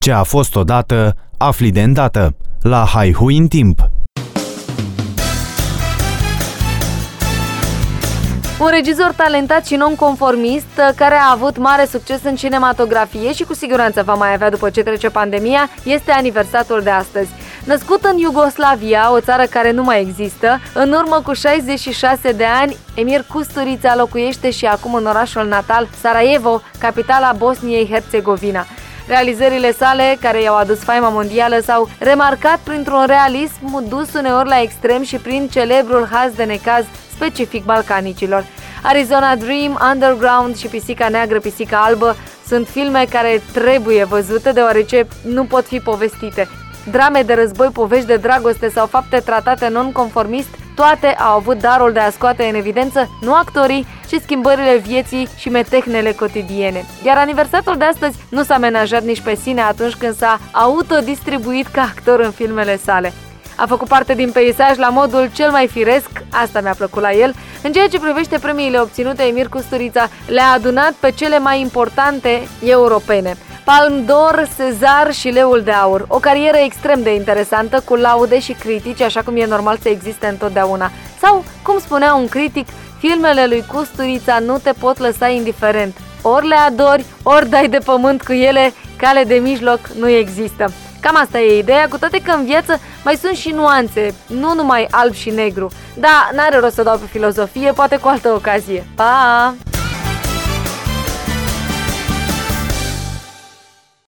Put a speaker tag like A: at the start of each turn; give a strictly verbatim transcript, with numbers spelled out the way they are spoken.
A: Ce a fost odată, afli de îndată. La Haihui în timp.
B: Un regizor talentat și nonconformist, care a avut mare succes în cinematografie și cu siguranță va mai avea după ce trece pandemia, este aniversatul de astăzi. Născut în Iugoslavia, o țară care nu mai există, în urmă cu șaizeci și șase de ani, Emir Kusturica locuiește și acum în orașul natal, Sarajevo, capitala Bosniei-Herțegovina. Realizările sale, care i-au adus faima mondială, s-au remarcat printr-un realism dus uneori la extrem și prin celebrul haz de necaz specific balcanicilor. Arizona Dream, Underground și Pisica Neagră, Pisica Albă sunt filme care trebuie văzute deoarece nu pot fi povestite. Drame de război, povești de dragoste sau fapte tratate non-conformist, toate au avut darul de a scoate în evidență nu actorii, ci schimbările vieții și metehnele cotidiene. Iar aniversatul de astăzi nu s-a menajat nici pe sine atunci când s-a autodistribuit ca actor în filmele sale. A făcut parte din peisaj la modul cel mai firesc, asta mi-a plăcut la el. În ceea ce privește premiile obținute, Emir Kusturica le-a adunat pe cele mai importante europene: Palme d'Or, Cezar și Leul de Aur. O carieră extrem de interesantă, cu laude și critici, așa cum e normal să existe întotdeauna. Sau, cum spunea un critic, filmele lui Kusturica nu te pot lăsa indiferent. Ori le adori, ori dai de pământ cu ele, cale de mijloc nu există. Cam asta e ideea, cu toate că în viață mai sunt și nuanțe, nu numai alb și negru. Da, n-are rost să dau pe filozofie, poate cu altă ocazie. Pa!